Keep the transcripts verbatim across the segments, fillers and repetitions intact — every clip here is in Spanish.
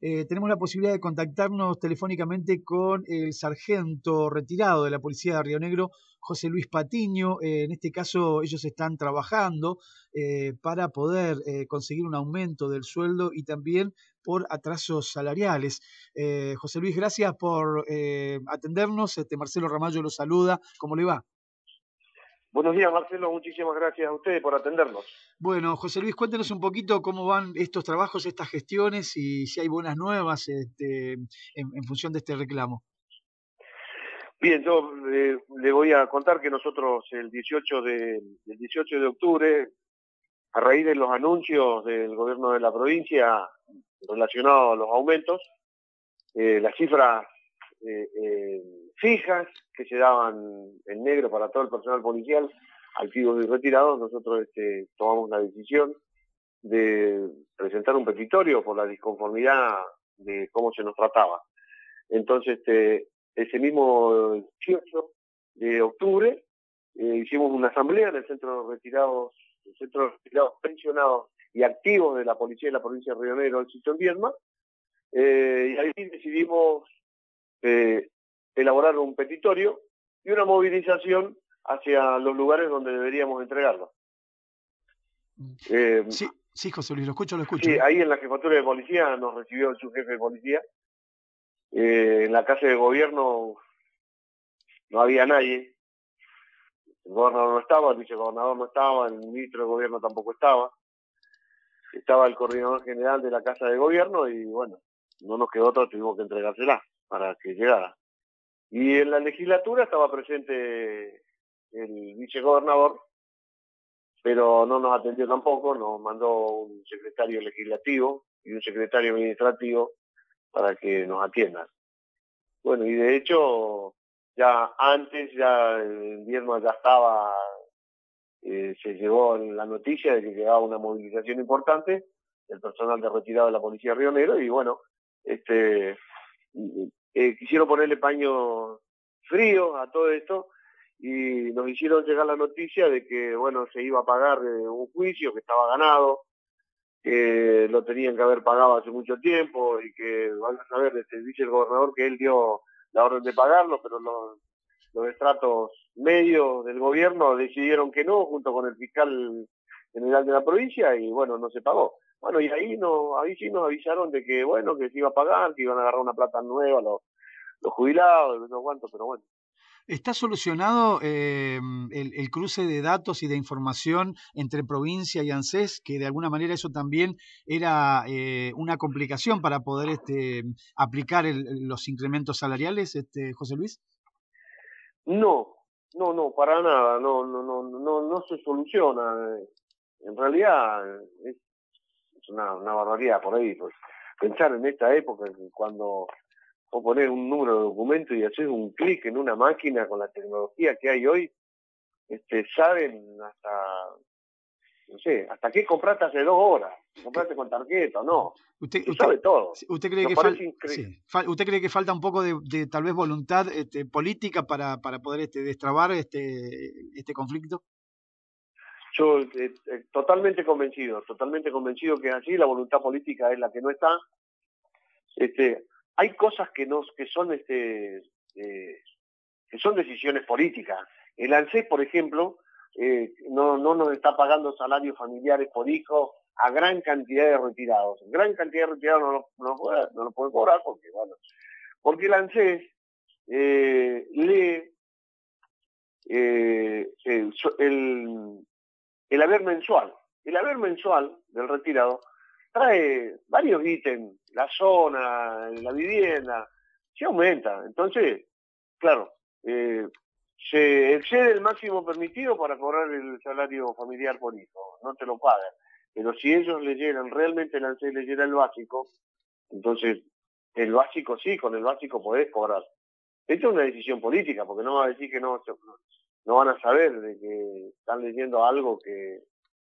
eh, tenemos la posibilidad de contactarnos telefónicamente con el sargento retirado de la Policía de Río Negro, José Luis Patiño. Eh, en este caso ellos están trabajando eh, para poder eh, conseguir un aumento del sueldo y también por atrasos salariales. Eh, José Luis, gracias por eh, atendernos. Este, Marcelo Ramallo lo saluda. ¿Cómo le va? Buenos días, Marcelo. Muchísimas gracias a ustedes por atendernos. Bueno, José Luis, cuéntenos un poquito cómo van estos trabajos, estas gestiones y si hay buenas nuevas este, en, en función de este reclamo. Bien, yo eh, le voy a contar que nosotros el dieciocho de, el dieciocho de octubre, a raíz de los anuncios del gobierno de la provincia relacionados a los aumentos, eh, las cifras eh, eh, fijas que se daban en negro para todo el personal policial, activos y retirados, nosotros este, tomamos la decisión de presentar un petitorio por la disconformidad de cómo se nos trataba. Entonces, este, ese mismo dieciocho de octubre eh, hicimos una asamblea en el centro de retirados, el centro de retirados pensionados y activos de la policía de la provincia de Río Negro, el sitio en Viedma, eh, y ahí decidimos eh, elaborar un petitorio y una movilización hacia los lugares donde deberíamos entregarlo. Eh, sí, sí, José Luis, lo escucho, lo escucho. Sí, ¿eh? ahí en la jefatura de policía nos recibió el subjefe de policía. Eh, en la casa de gobierno no había nadie. El gobernador no estaba, el vicegobernador no estaba, el ministro de gobierno tampoco estaba. Estaba el coordinador general de la casa de gobierno y bueno, no nos quedó otro, tuvimos que entregársela para que llegara. Y en la legislatura estaba presente el vicegobernador, pero no nos atendió tampoco, nos mandó un secretario legislativo y un secretario administrativo para que nos atiendan. Bueno, y de hecho, ya antes, ya el invierno ya estaba, eh, se llegó la noticia de que llegaba una movilización importante del personal de retirado de la Policía de Río Negro, y bueno, este, eh, quisieron ponerle paño frío a todo esto, y nos hicieron llegar la noticia de que, bueno, se iba a pagar eh, un juicio que estaba ganado, que lo tenían que haber pagado hace mucho tiempo y que van a saber, este, dice el gobernador que él dio la orden de pagarlo, pero los, los estratos medios del gobierno decidieron que no, junto con el fiscal general de la provincia, y bueno, no se pagó. Bueno, y ahí no, ahí sí nos avisaron de que, bueno, que se iba a pagar, que iban a agarrar una plata nueva los, los jubilados, no sé cuánto, pero bueno. ¿Está solucionado eh, el, el cruce de datos y de información entre provincia y ANSES, que de alguna manera eso también era eh, una complicación para poder este, aplicar el, los incrementos salariales, este, José Luis? No, no, no, para nada, no, no, no, no, no se soluciona. En realidad es, es una, una barbaridad por ahí, pues pensar en esta época cuando o poner un número de documento y hacer un clic en una máquina con la tecnología que hay hoy, este, saben hasta, no sé, hasta qué compraste hace dos horas, compraste con tarjeta o no, Usted, se usted, sabe todo. usted cree Nos que fal, parece increíble. sí, fal, usted cree que falta un poco de, de tal vez voluntad este, política para, para poder este, destrabar este, este conflicto. Yo eh, eh, totalmente convencido, totalmente convencido que es así, la voluntad política es la que no está. Este, hay cosas que nos, que son este, eh, que son decisiones políticas. El ANSES, por ejemplo, eh, no, no nos está pagando salarios familiares por hijo a gran cantidad de retirados. Gran cantidad de retirados no lo, no lo, puede, no lo puede cobrar porque, bueno, porque el ANSES eh, lee eh, el, el, el haber mensual. El haber mensual del retirado trae varios ítems, la zona, la vivienda, se aumenta. Entonces, claro, eh, se excede el máximo permitido para cobrar el salario familiar por hijo, no te lo pagan. Pero si ellos leyeran, realmente el ANSES leyera el básico, entonces el básico sí, con el básico podés cobrar. Esto es una decisión política, porque no va a decir que no, no van a saber de que están leyendo algo que...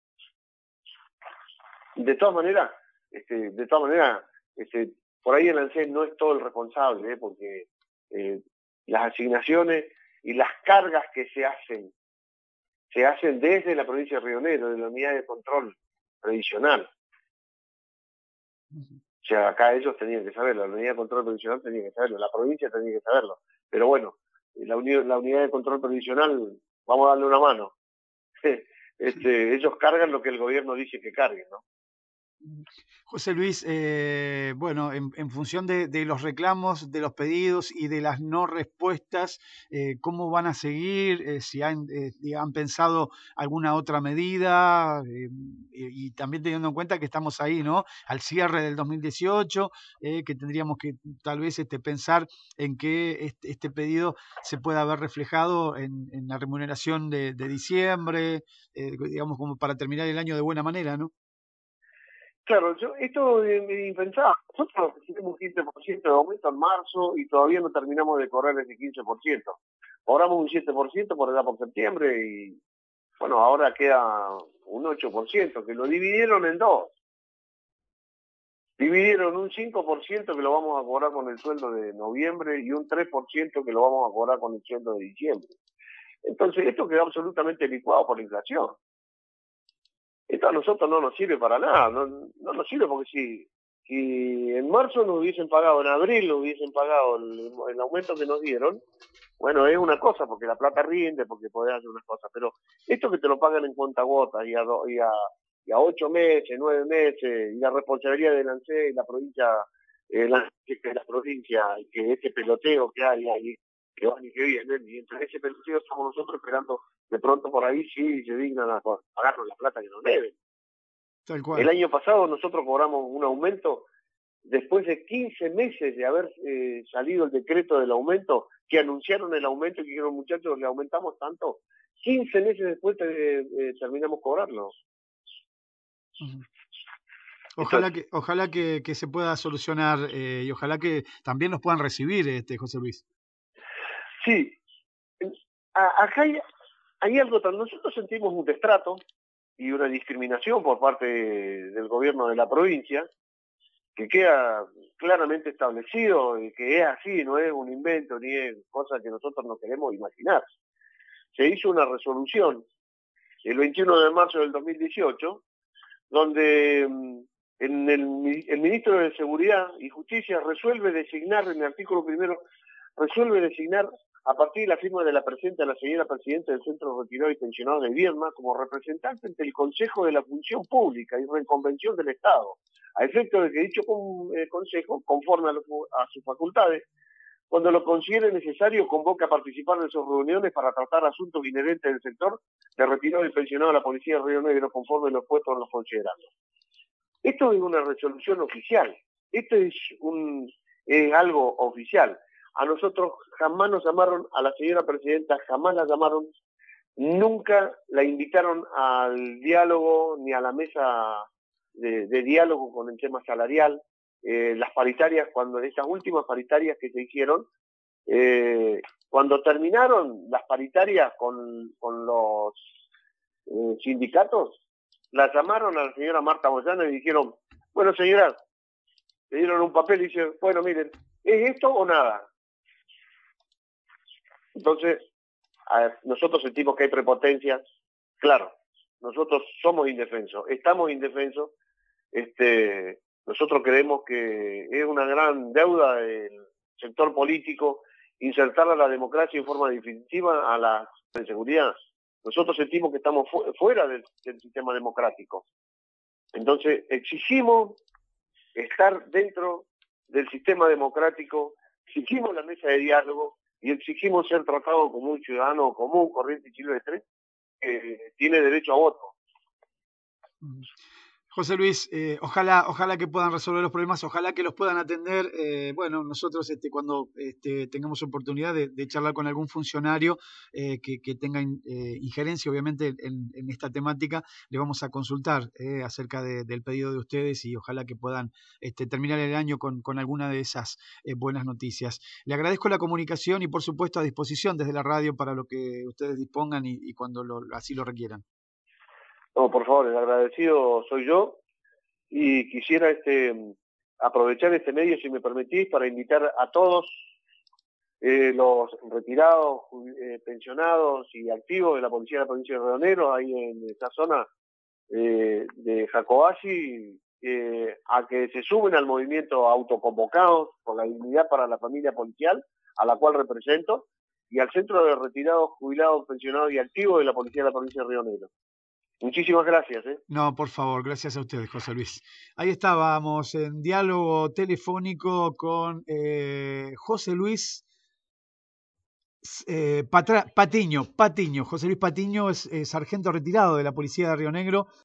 De todas maneras, este, de todas maneras, este, por ahí el ANSES no es todo el responsable, ¿eh? Porque eh, las asignaciones y las cargas que se hacen, se hacen desde la provincia de Río Negro, de la unidad de control previsional. sea, acá ellos tenían que saberlo, la unidad de control provisional tenía que saberlo, la provincia tenía que saberlo. Pero bueno, la, uni la unidad de control provisional, vamos a darle una mano. este, ellos cargan lo que el gobierno dice que carguen, ¿no? José Luis, eh, bueno, en, en función de, de los reclamos, de los pedidos y de las no respuestas, eh, ¿cómo van a seguir? Eh, si han, eh, han pensado alguna otra medida, eh, y, y también teniendo en cuenta que estamos ahí, ¿no? Al cierre del dos mil dieciocho, eh, que tendríamos que tal vez este, pensar en que este, este pedido se pueda ver reflejado en, en la remuneración de, de diciembre, eh, digamos, como para terminar el año de buena manera, ¿no? Claro, yo, esto es impensado. Nosotros recibimos un quince por ciento de aumento en marzo y todavía no terminamos de correr ese quince por ciento. Cobramos un siete por ciento por allá por septiembre y, bueno, ahora queda un ocho por ciento, que lo dividieron en dos. Dividieron un cinco por ciento que lo vamos a cobrar con el sueldo de noviembre y un tres por ciento que lo vamos a cobrar con el sueldo de diciembre. Entonces, esto quedó absolutamente licuado por la inflación. Esto a nosotros no nos sirve para nada, no, no nos sirve porque si, si en marzo nos hubiesen pagado, en abril nos hubiesen pagado el, el aumento que nos dieron, bueno, es una cosa, porque la plata rinde, porque podés hacer unas cosas, pero esto que te lo pagan en cuentagotas y a, do, y a, y a ocho meses, nueve meses, y la responsabilidad del ANSES y la provincia, eh, la, que la provincia, y que este peloteo que hay ahí, que van y que vienen, y entre ese peloteo estamos nosotros esperando de pronto por ahí sí se dignan a pagarnos la plata que nos deben. Tal cual. El año pasado nosotros cobramos un aumento después de quince meses de haber eh, salido el decreto del aumento, que anunciaron el aumento y que dijeron, muchachos, le aumentamos tanto, quince meses después eh, eh, terminamos cobrarlo. Uh-huh. Ojalá que, ojalá que, que se pueda solucionar eh, y ojalá que también nos puedan recibir, este José Luis. Sí, a, acá hay, hay algo tan, nosotros sentimos un destrato y una discriminación por parte del gobierno de la provincia, que queda claramente establecido y que es así, no es un invento ni es cosa que nosotros no queremos imaginar. Se hizo una resolución el veintiuno de marzo del dos mil dieciocho, donde en el, el ministro de Seguridad y Justicia resuelve designar, en el artículo primero, resuelve designar a partir de la firma de la presidenta, la señora presidenta del Centro Retirado y Pensionado de Viedma, como representante ante el Consejo de la Función Pública y Reconvención del Estado, a efecto de que dicho con, eh, Consejo, conforme a, lo, a sus facultades, cuando lo considere necesario, convoca a participar de sus reuniones para tratar asuntos inherentes del sector de retirado y pensionado de la Policía de Río Negro, conforme los puestos en los considerados. Esto es una resolución oficial, esto es, un, es algo oficial. A nosotros jamás nos llamaron, a la señora presidenta jamás la llamaron, nunca la invitaron al diálogo ni a la mesa de, de diálogo con el tema salarial. Eh, las paritarias, cuando esas últimas paritarias que se hicieron, eh, cuando terminaron las paritarias con, con los eh, sindicatos, la llamaron a la señora Marta Boyano y dijeron, bueno señora, le dieron un papel y dice, bueno miren, ¿es esto o nada? Entonces, ver, nosotros sentimos que hay prepotencia, claro, nosotros somos indefensos, estamos indefensos, este, nosotros creemos que es una gran deuda del sector político insertar a la democracia en forma definitiva a la seguridad. Nosotros sentimos que estamos fu fuera del, del sistema democrático. Entonces, exigimos estar dentro del sistema democrático, exigimos la mesa de diálogo y exigimos ser tratados como un ciudadano común, corriente y silvestre, que tiene derecho a voto. José Luis, eh, ojalá, ojalá que puedan resolver los problemas, ojalá que los puedan atender. Eh, bueno, nosotros este, cuando este, tengamos oportunidad de, de charlar con algún funcionario eh, que, que tenga in, eh, injerencia, obviamente, en, en esta temática, le vamos a consultar eh, acerca de, del pedido de ustedes y ojalá que puedan este, terminar el año con, con alguna de esas eh, buenas noticias. Le agradezco la comunicación y, por supuesto, a disposición desde la radio para lo que ustedes dispongan y, y cuando lo, así lo requieran. No, por favor, el agradecido soy yo y quisiera este aprovechar este medio, si me permitís, para invitar a todos eh, los retirados, eh, pensionados y activos de la Policía de la Provincia de Río Negro, ahí en esta zona eh, de Jacobasi, eh, a que se sumen al movimiento autoconvocados por la dignidad para la familia policial, a la cual represento, y al Centro de Retirados, Jubilados, Pensionados y Activos de la Policía de la Provincia de Río Negro. Muchísimas gracias. ¿eh? No, por favor, gracias a ustedes, José Luis. Ahí estábamos en diálogo telefónico con eh, José Luis eh, Patra, Patiño, Patiño. José Luis Patiño es eh, sargento retirado de la Policía de Río Negro.